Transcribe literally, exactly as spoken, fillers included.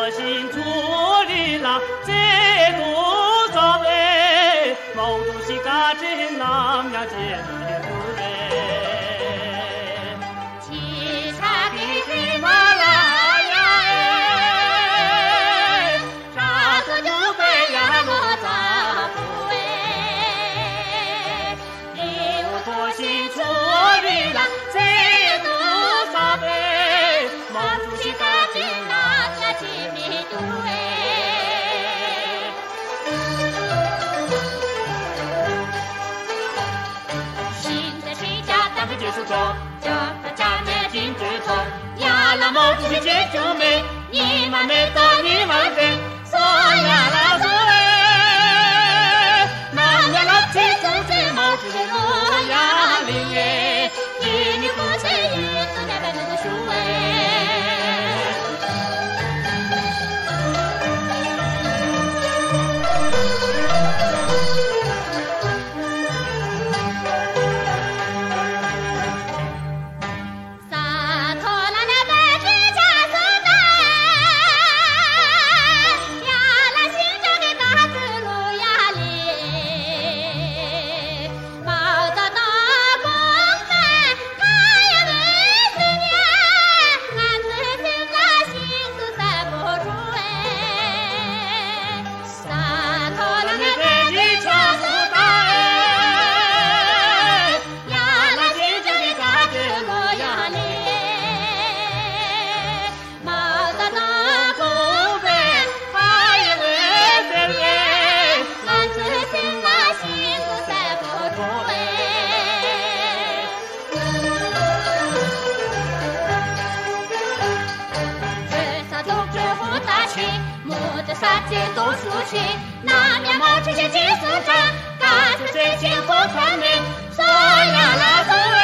特心处理了这多少位毛主席嘎真南呀姐的主人其他的喜马拉雅哎扎克就被呀罗扎布哎有特心处理了这多少位毛主席嘎真南呀姐的主人结束中，叫他站在金枝头，呀啦毛主席接救美，你们没到你们人，说呀啦说哎，南呀啦去走在毛主席罗呀林哎，你你不在一走在那个树哎。杀街都出去，那面毛主席结束战，打出水仙火传媒，说呀啦说。